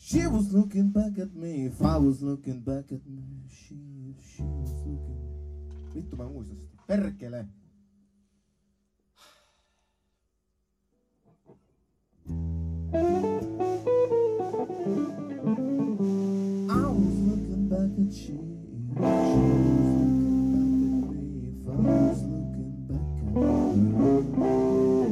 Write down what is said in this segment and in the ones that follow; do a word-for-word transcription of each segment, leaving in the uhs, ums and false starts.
She was looking back at me, if I was looking back at me, she, if she was looking. Vittu mä en muista sitä. Perkele! I was looking back at she, she was looking back at me, if I was looking back at her.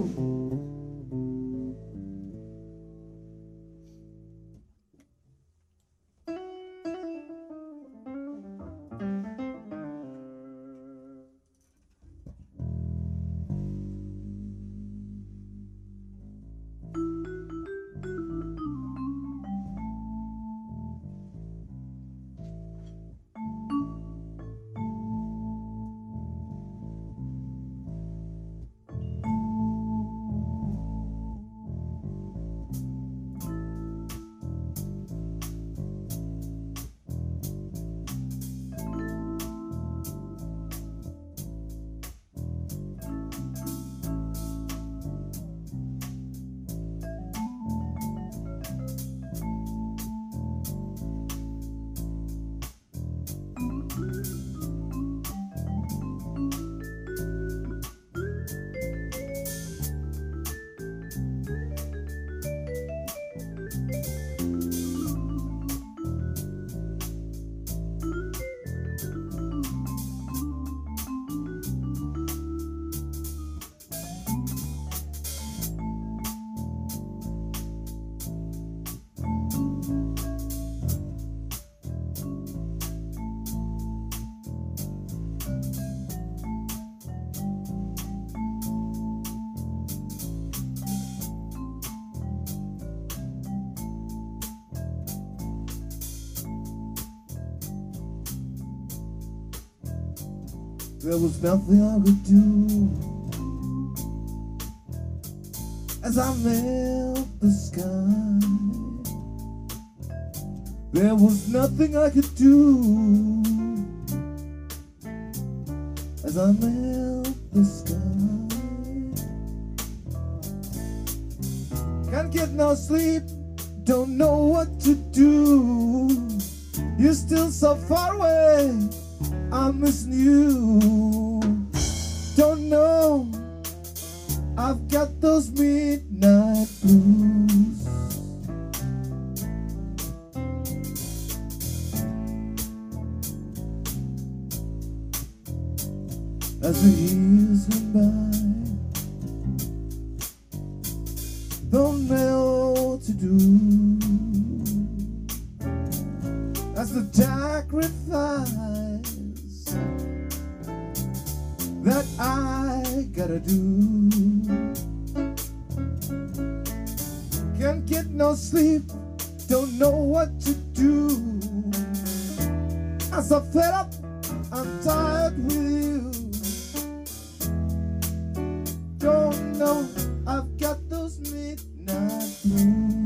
There was nothing I could do as I melt the sky. There was nothing I could do as I melt the sky. Can't get no sleep, don't know what to do. You're still so far away, I'm missing you. Don't know, I've got those midnight blues. As the years went by, don't know what to do. As the sacrifice that I gotta do. Can't get no sleep, don't know what to do. I'm so fed up, I'm tired with you. Don't know, I've got those midnight blues.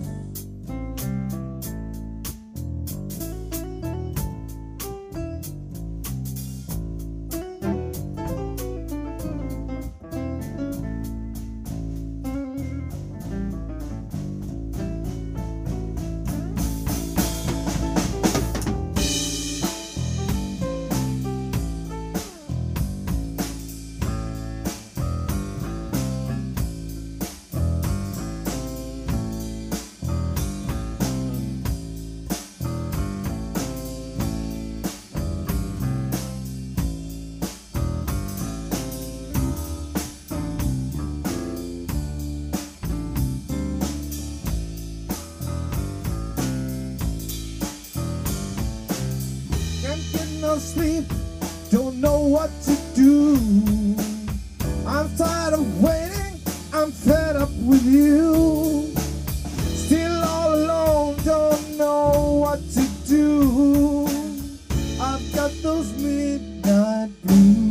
No sleep, don't know what to do. I'm tired of waiting, I'm fed up with you. Still all alone, don't know what to do. I've got those midnight blues.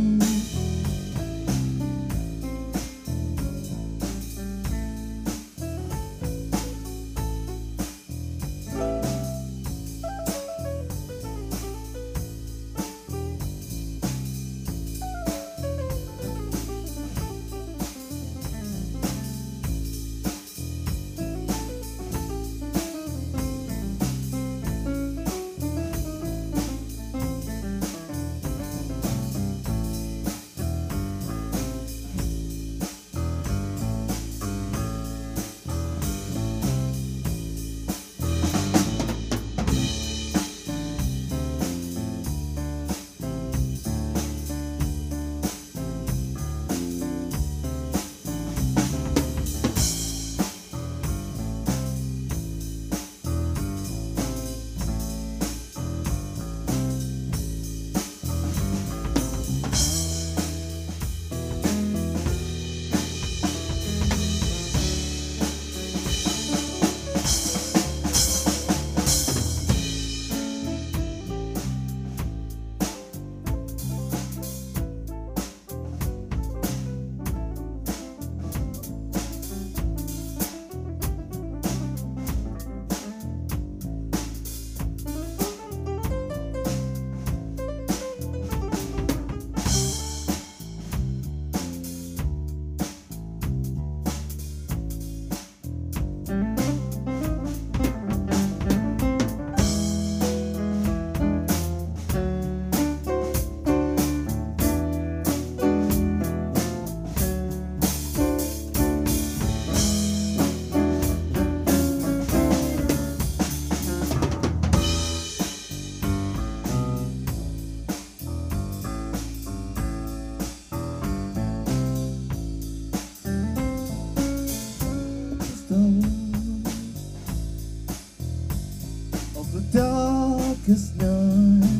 darkest night.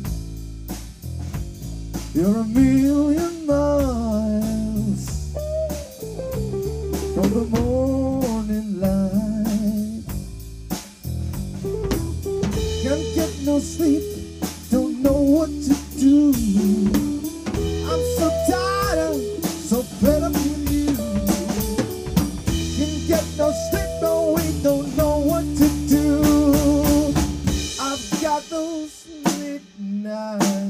You're a million miles from the morning light. Can't get no sleep, don't know what to do. I'm so tired, so fed up with you. Can't get no sleep, no, we don't know what to do. I've got those midnight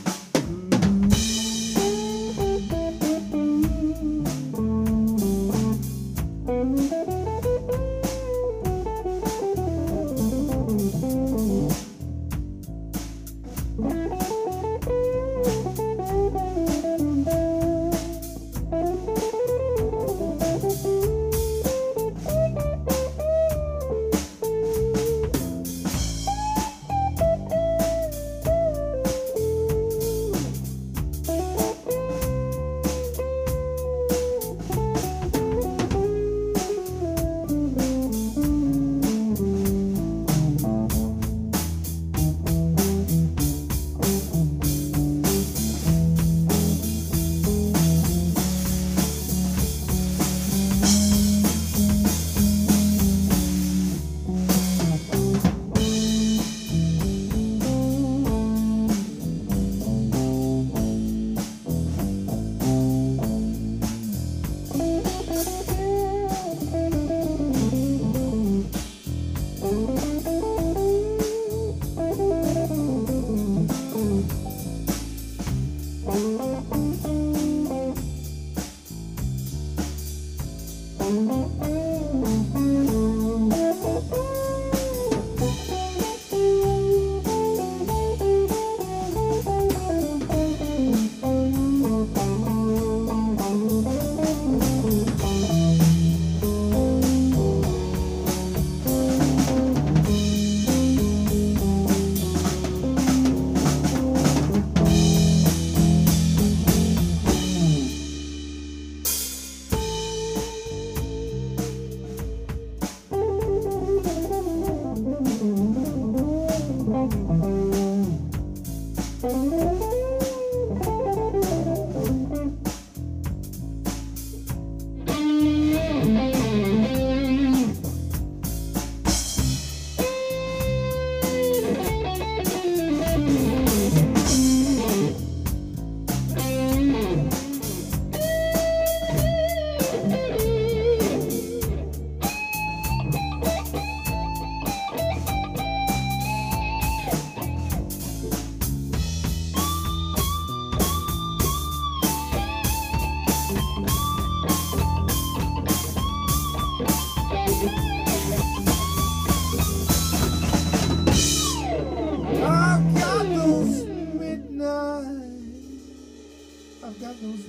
I've got those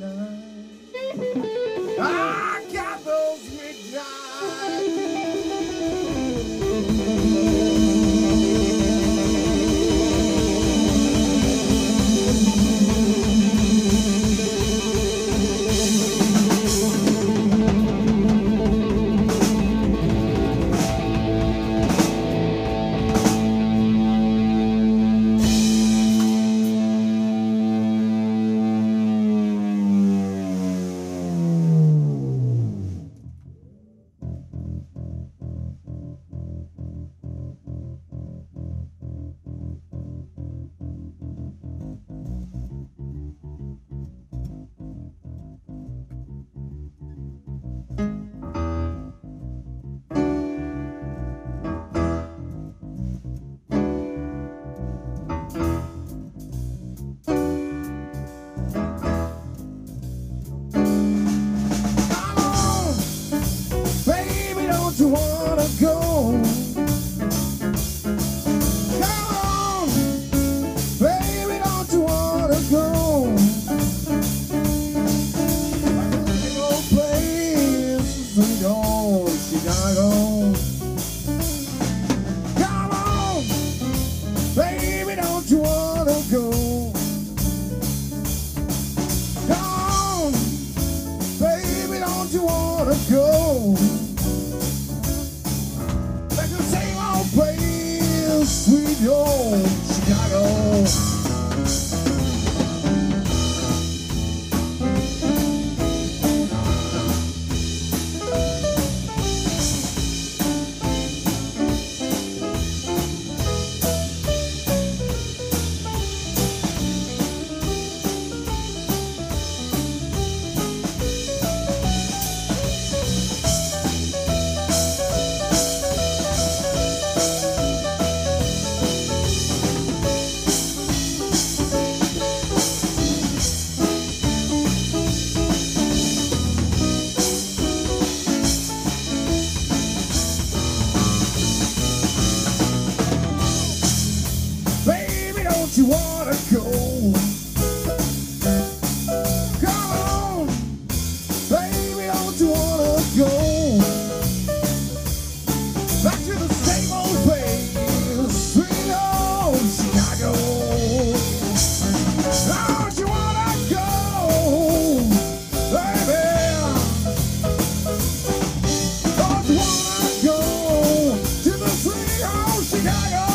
midnight. I got those midnight. sweet old Chicago. Don't you wanna go? Come on, baby, don't you wanna go back to the same old place, sweet old Chicago? Don't you wanna go, baby? Don't you wanna go to the sweet old Chicago?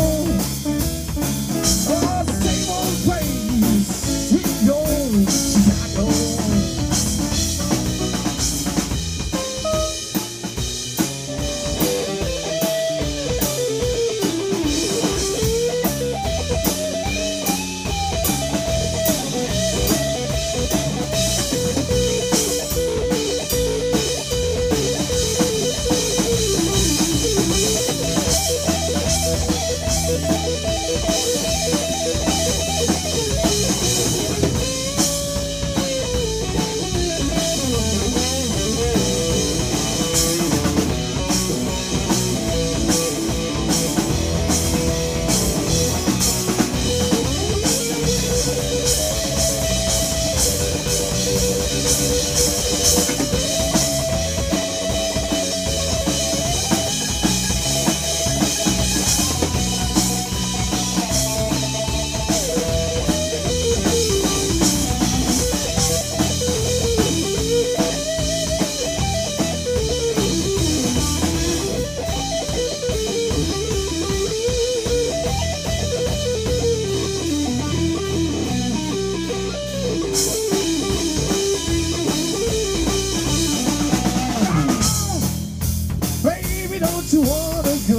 Don't you wanna go?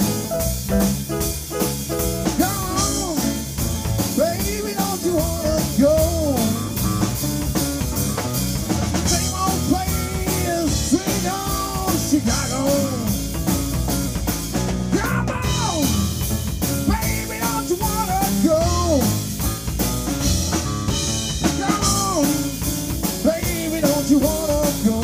Come on, baby, don't you wanna go? Same old place, sweet old Chicago. Come on, baby, don't you wanna go? Come on, baby, don't you wanna go?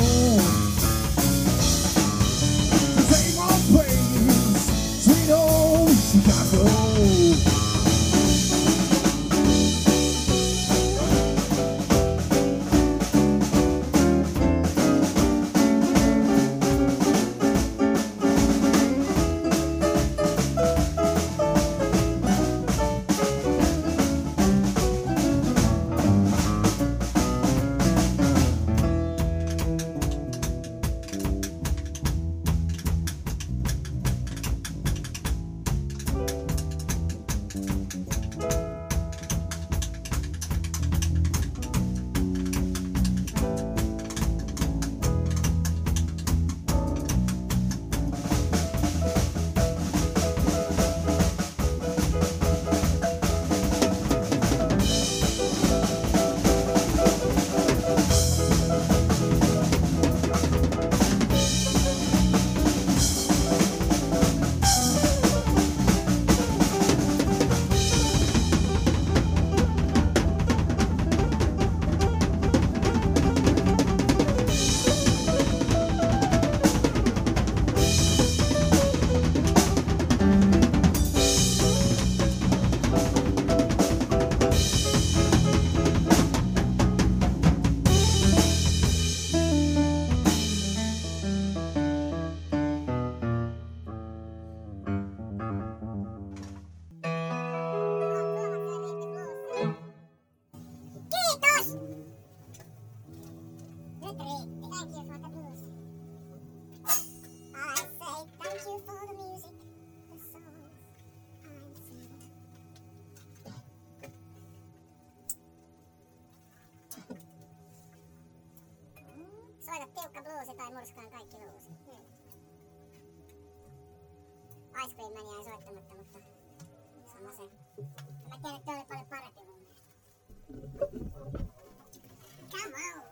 tai murskaan kaikki luusi. Hmm. Ice Cream Man jäi soittamatta, mutta sama se. Mä tiedän, että toi oli paljon parempi mun mielestä.